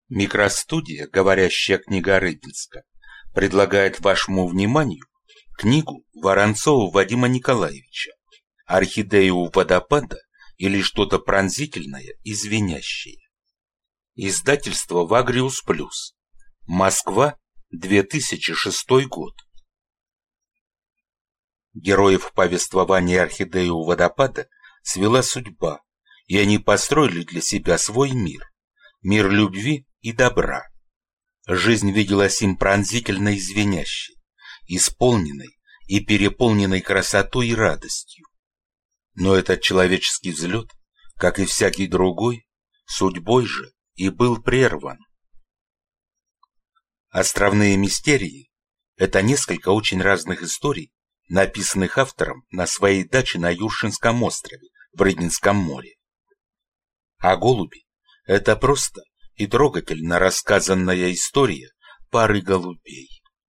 Микростудия «Говорящая книга Рыбинска» предлагает вашему вниманию книгу Воронцова Вадима Николаевича «Орхидея у водопада» или что-то пронзительное и звенящее. Издательство «Вагриус Плюс». Москва, 2006 год. Героев повествования «Орхидеи у водопада» свела судьба, и они построили для себя свой мир. Мир любви и добра. Жизнь виделась им пронзительной и звенящей, исполненной и переполненной красотой и радостью. Но этот человеческий взлет, как и всякий другой, судьбой же и был прерван. Островные мистерии – это несколько очень разных историй, написанных автором на своей даче на Юршинском острове в Рыбинском море. А голуби – это просто и трогательно рассказанная история пары голубей.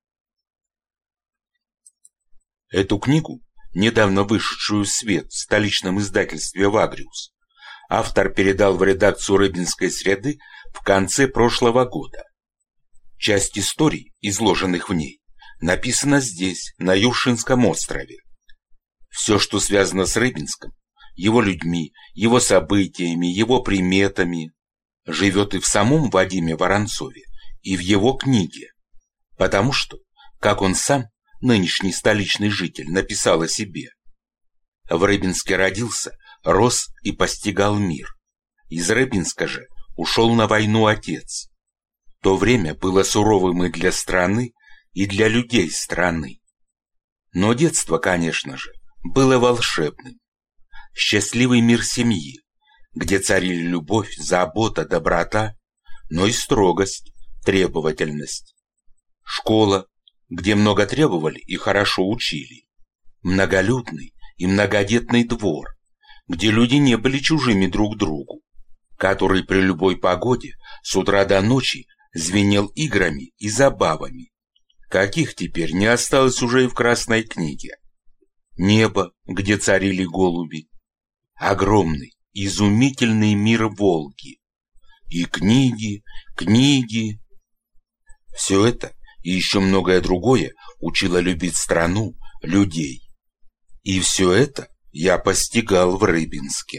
Эту книгу, недавно вышедшую в свет в столичном издательстве «Вагриус», автор передал в редакцию «Рыбинской среды» в конце прошлого года. Часть историй, изложенных в ней, написана здесь, на Юршинском острове. Все, что связано с Рыбинском, его людьми, его событиями, его приметами, живет и в самом Вадиме Воронцове, и в его книге. Потому что, как он сам, нынешний столичный житель, написал о себе: в Рыбинске родился, рос и постигал мир. Из Рыбинска же ушел на войну отец. То время было суровым и для страны, и для людей страны. Но детство, конечно же, было волшебным. Счастливый мир семьи, где царили любовь, забота, доброта, но и строгость, требовательность. Школа, где много требовали и хорошо учили. Многолюдный и многодетный двор, где люди не были чужими друг другу, который при любой погоде с утра до ночи звенел играми и забавами, каких теперь не осталось уже и в Красной книге. Небо, где царили голуби. Огромный, изумительный мир Волги. И книги, книги. Все это и еще многое другое учило любить страну, людей. И все это я постигал в Рыбинске.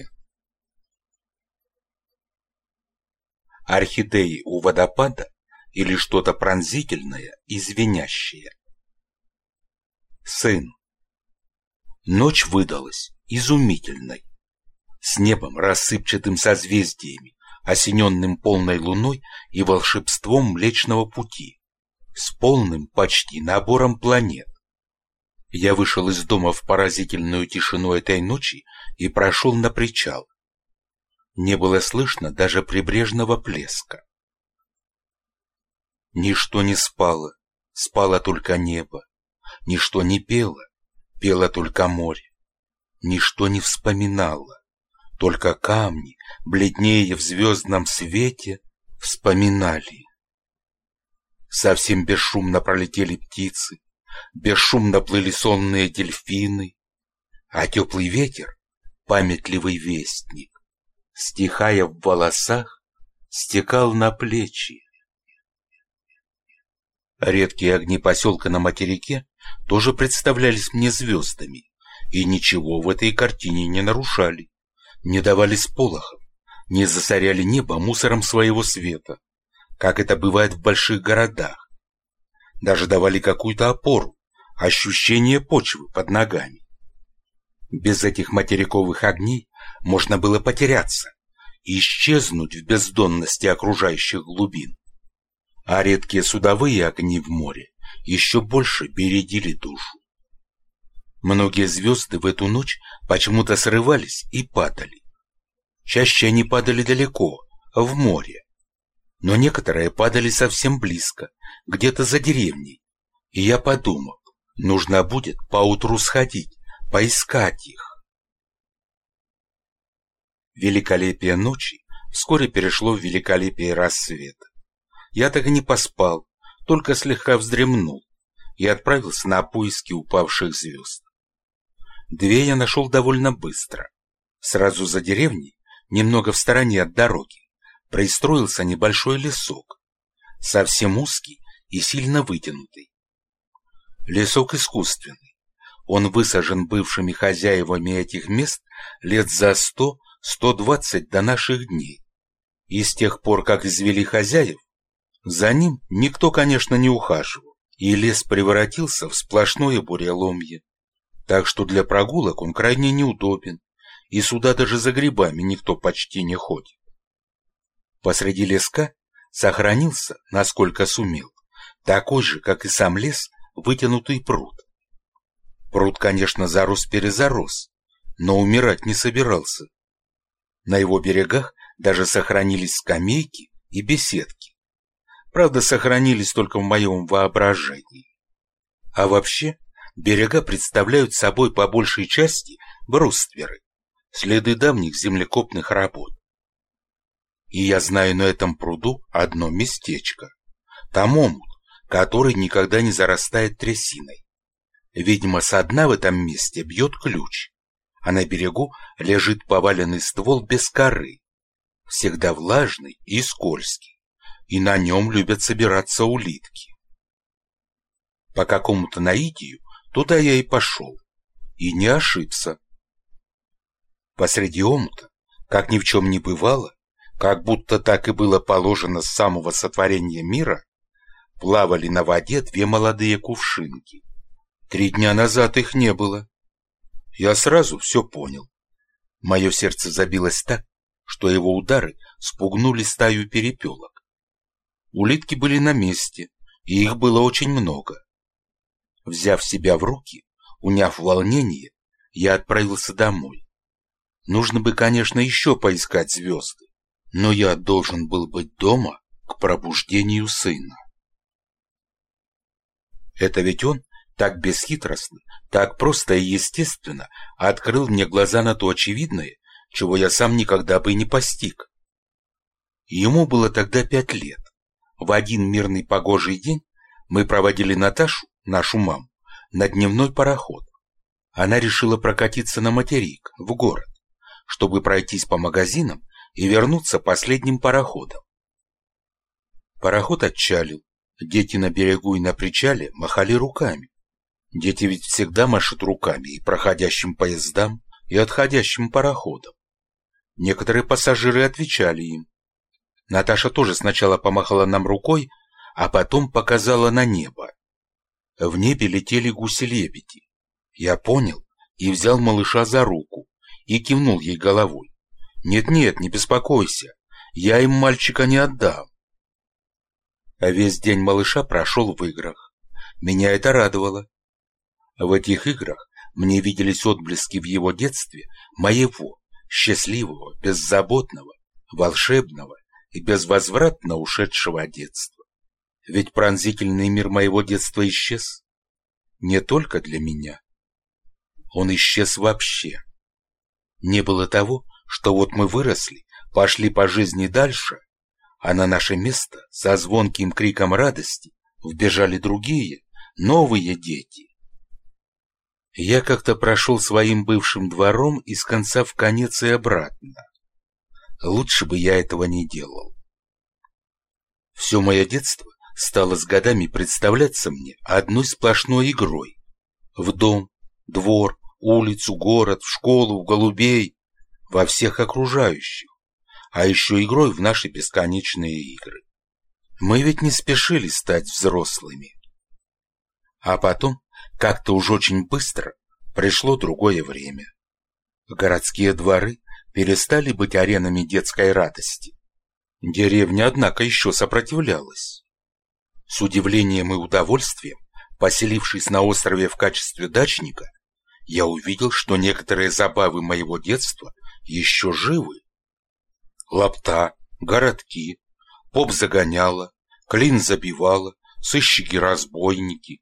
Орхидеи у водопада или что-то пронзительное и звенящее. Сын. Ночь выдалась изумительной. С небом, рассыпчатым созвездиями, осененным полной луной и волшебством Млечного Пути, с полным почти набором планет. Я вышел из дома в поразительную тишину этой ночи и прошел на причал. Не было слышно даже прибрежного плеска. Ничто не спало, спало только небо. Ничто не пело, пело только море. Ничто не вспоминало. Только камни, бледнее в звездном свете, вспоминали. Совсем бесшумно пролетели птицы, бесшумно плыли сонные дельфины, а теплый ветер, памятливый вестник, стихая в волосах, стекал на плечи. Редкие огни поселка на материке тоже представлялись мне звездами, и ничего в этой картине не нарушали. Не давали сполохов, не засоряли небо мусором своего света, как это бывает в больших городах. Даже давали какую-то опору, ощущение почвы под ногами. Без этих материковых огней можно было потеряться и исчезнуть в бездонности окружающих глубин. А редкие судовые огни в море еще больше бередили душу. Многие звезды в эту ночь почему-то срывались и падали. Чаще они падали далеко, в море. Но некоторые падали совсем близко, где-то за деревней. И я подумал, нужно будет поутру сходить, поискать их. Великолепие ночи вскоре перешло в великолепие рассвета. Я так и не поспал, только слегка вздремнул и отправился на поиски упавших звезд. Две я нашел довольно быстро. Сразу за деревней, немного в стороне от дороги, пристроился небольшой лесок, совсем узкий и сильно вытянутый. Лесок искусственный. Он высажен бывшими хозяевами этих мест лет за 100-120 до наших дней. И с тех пор, как извели хозяев, за ним никто, конечно, не ухаживал, и лес превратился в сплошное буреломье. Так что для прогулок он крайне неудобен, и сюда даже за грибами никто почти не ходит. Посреди леска сохранился, насколько сумел, такой же, как и сам лес, вытянутый пруд. Пруд, конечно, зарос-перезарос, но умирать не собирался. На его берегах даже сохранились скамейки и беседки. Правда, сохранились только в моем воображении. А вообще, берега представляют собой по большей части брустверы, следы давних землекопных работ. И я знаю на этом пруду одно местечко. Там омут, который никогда не зарастает трясиной. Видимо, со дна в этом месте бьет ключ, а на берегу лежит поваленный ствол без коры, всегда влажный и скользкий, и на нем любят собираться улитки. По какому-то наитию туда я и пошел, и не ошибся. Посреди омута, как ни в чем не бывало, как будто так и было положено с самого сотворения мира, плавали на воде две молодые кувшинки. 3 дня назад их не было. Я сразу все понял. Мое сердце забилось так, что его удары спугнули стаю перепелок. Улитки были на месте, и их было очень много. Взяв себя в руки, уняв волнение, я отправился домой. Нужно бы, конечно, еще поискать звезды, но я должен был быть дома к пробуждению сына. Это ведь он так бесхитростно, так просто и естественно открыл мне глаза на то очевидное, чего я сам никогда бы и не постиг. Ему было тогда 5 лет. В один мирный погожий день мы проводили Наташу, нашу маму, на дневной пароход. Она решила прокатиться на материк, в город, чтобы пройтись по магазинам и вернуться последним пароходом. Пароход отчалил. Дети на берегу и на причале махали руками. Дети ведь всегда машут руками и проходящим поездам, и отходящим пароходам. Некоторые пассажиры отвечали им. Наташа тоже сначала помахала нам рукой, а потом показала на небо. В небе летели гуси-лебеди. Я понял и взял малыша за руку и кивнул ей головой. «Нет-нет, не беспокойся, я им мальчика не отдам». А весь день малыша прошел в играх. Меня это радовало. В этих играх мне виделись отблески в его детстве моего, счастливого, беззаботного, волшебного и безвозвратно ушедшего детства. Ведь пронзительный мир моего детства исчез. Не только для меня. Он исчез вообще. Не было того, что вот мы выросли, пошли по жизни дальше, а на наше место со звонким криком радости вбежали другие, новые дети. Я как-то прошел своим бывшим двором из конца в конец и обратно. Лучше бы я этого не делал. Все мое детство стало с годами представляться мне одной сплошной игрой. В дом, двор, улицу, город, в школу, в голубей, во всех окружающих, а еще игрой в наши бесконечные игры. Мы ведь не спешили стать взрослыми. А потом, как-то уж очень быстро, пришло другое время. Городские дворы перестали быть аренами детской радости. Деревня, однако, еще сопротивлялась. С удивлением и удовольствием, поселившись на острове в качестве дачника, я увидел, что некоторые забавы моего детства еще живы. Лапта, городки, поп загоняла, клин забивала, сыщики-разбойники.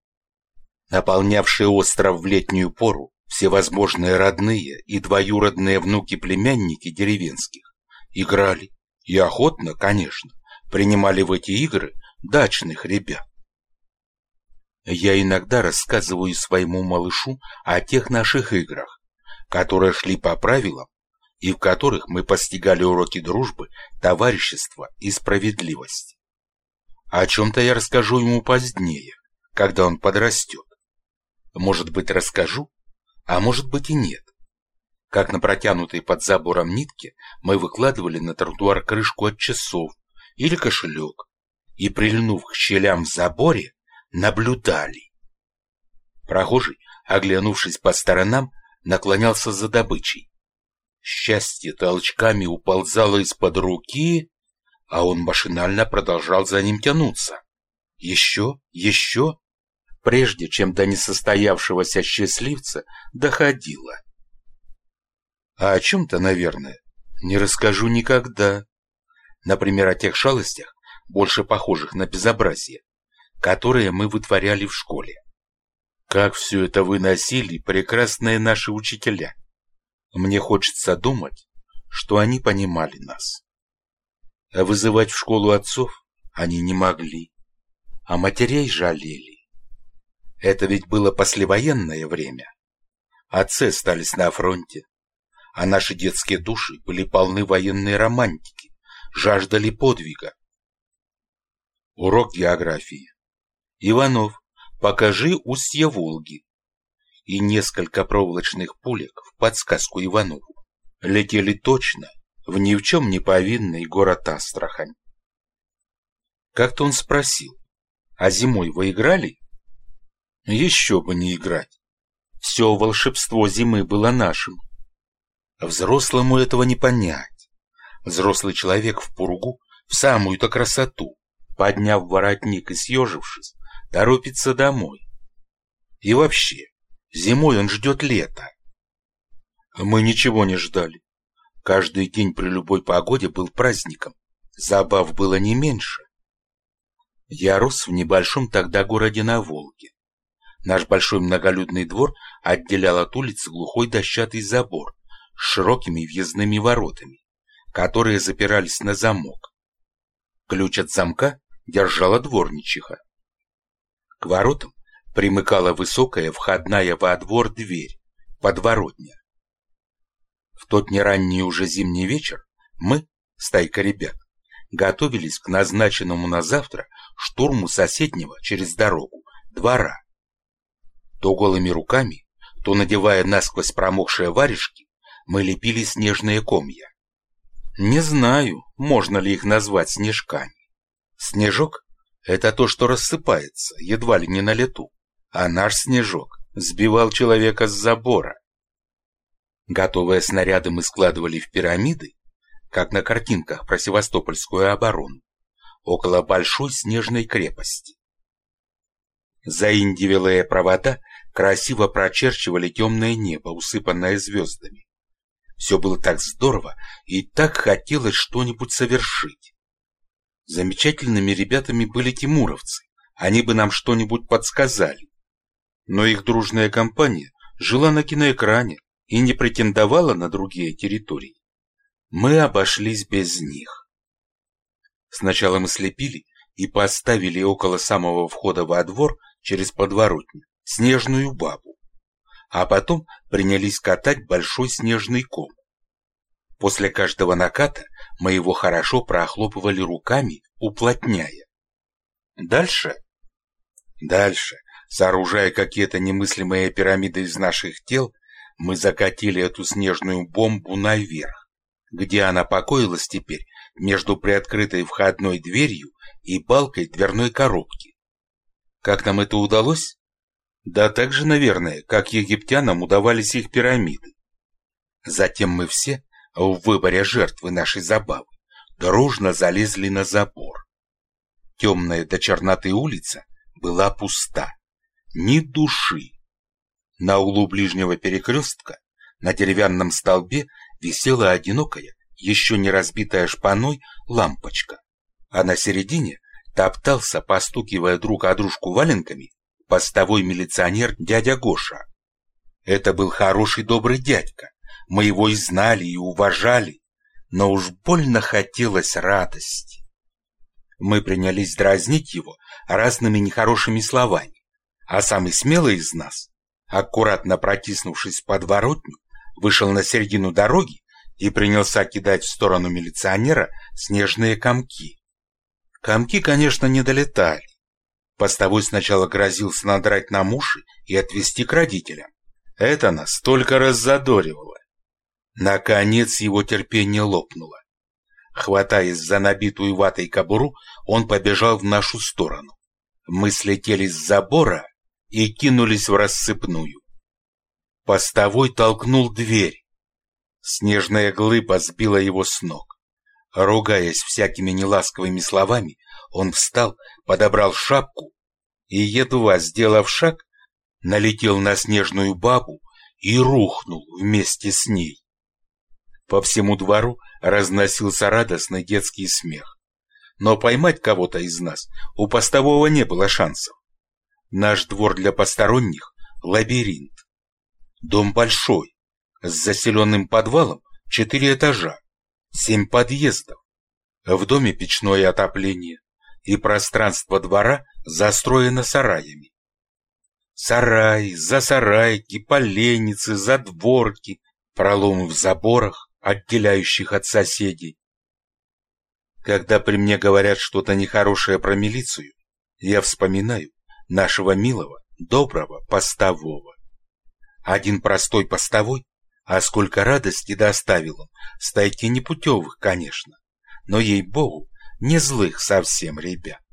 Наполнявшие остров в летнюю пору всевозможные родные и двоюродные внуки-племянники деревенских играли и охотно, конечно, принимали в эти игры дачных ребят. Я иногда рассказываю своему малышу о тех наших играх, которые шли по правилам и в которых мы постигали уроки дружбы, товарищества и справедливости. О чем-то я расскажу ему позднее, когда он подрастет. Может быть, расскажу, а может быть и нет. Как на протянутой под забором нитке мы выкладывали на тротуар крышку от часов или кошелек и, прильнув к щелям в заборе, наблюдали. Прохожий, оглянувшись по сторонам, наклонялся за добычей. Счастье толчками уползало из-под руки, а он машинально продолжал за ним тянуться. Еще, еще, прежде чем до несостоявшегося счастливца доходило. А о чем-то, наверное, не расскажу никогда. Например, о тех шалостях, больше похожих на безобразие, которые мы вытворяли в школе. Как все это выносили прекрасные наши учителя. Мне хочется думать, что они понимали нас. А вызывать в школу отцов они не могли, а матерей жалели. Это ведь было послевоенное время. Отцы остались на фронте, а наши детские души были полны военной романтики, жаждали подвига. Урок географии. Иванов, покажи устье Волги. И несколько проволочных пулек в подсказку Иванову летели точно в ни в чем не повинный город Астрахань. Как-то он спросил: а зимой вы играли? Еще бы не играть. Все волшебство зимы было нашим. Взрослому этого не понять. Взрослый человек в пургу, в самую-то красоту, подняв воротник и съежившись, торопится домой. И вообще, зимой он ждет лета. Мы ничего не ждали. Каждый день при любой погоде был праздником. Забав было не меньше. Я рос в небольшом тогда городе на Волге. Наш большой многолюдный двор отделял от улицы глухой дощатый забор с широкими въездными воротами, которые запирались на замок. Ключ от замка держала дворничиха. К воротам примыкала высокая входная во двор дверь, подворотня. В тот неранний уже зимний вечер мы, стайка ребят, готовились к назначенному на завтра штурму соседнего через дорогу двора. То голыми руками, то надевая насквозь промокшие варежки, мы лепили снежные комья. Не знаю, можно ли их назвать снежками. Снежок — это то, что рассыпается, едва ли не на лету, а наш снежок сбивал человека с забора. Готовые снаряды мы складывали в пирамиды, как на картинках про Севастопольскую оборону, около большой снежной крепости. Заиндивелые провода красиво прочерчивали темное небо, усыпанное звездами. Все было так здорово, и так хотелось что-нибудь совершить. Замечательными ребятами были тимуровцы, они бы нам что-нибудь подсказали. Но их дружная компания жила на киноэкране и не претендовала на другие территории. Мы обошлись без них. Сначала мы слепили и поставили около самого входа во двор через подворотню снежную бабу, а потом принялись катать большой снежный ком. После каждого наката мы его хорошо прохлопывали руками, уплотняя. Дальше, сооружая какие-то немыслимые пирамиды из наших тел, мы закатили эту снежную бомбу наверх, где она покоилась теперь между приоткрытой входной дверью и балкой дверной коробки. Как нам это удалось? Да так же, наверное, как египтянам удавались их пирамиды. Затем мы все, в выборе жертвы нашей забавы, дружно залезли на забор. Темная до черноты улица была пуста, ни души. На углу ближнего перекрестка на деревянном столбе висела одинокая, еще не разбитая шпаной, лампочка, а на середине топтался, постукивая друг о дружку валенками, постовой милиционер дядя Гоша. Это был хороший добрый дядька, мы его и знали, и уважали, но уж больно хотелось радости. Мы принялись дразнить его разными нехорошими словами, а самый смелый из нас, аккуратно протиснувшись в подворотню, вышел на середину дороги и принялся кидать в сторону милиционера снежные комки. Комки, конечно, не долетали. Постовой сначала грозился надрать нам уши и отвезти к родителям. Это нас только раззадоривало. Наконец его терпение лопнуло. Хватаясь за набитую ватой кобуру, он побежал в нашу сторону. Мы слетели с забора и кинулись в рассыпную. Постовой толкнул дверь. Снежная глыба сбила его с ног. Ругаясь всякими неласковыми словами, он встал, подобрал шапку и, едва сделав шаг, налетел на снежную бабу и рухнул вместе с ней. По всему двору разносился радостный детский смех. Но поймать кого-то из нас у постового не было шансов. Наш двор для посторонних — лабиринт. Дом большой, с заселенным подвалом 4 этажа, 7 подъездов. В доме печное отопление, и пространство двора застроено сараями. Сараи, засарайки, поленницы, задворки, проломы в заборах, отделяющих от соседей. Когда при мне говорят что-то нехорошее про милицию, я вспоминаю нашего милого, доброго постового. Один простой постовой, а сколько радости доставил он, стайки непутевых, конечно, но, ей-богу, не злых совсем ребят.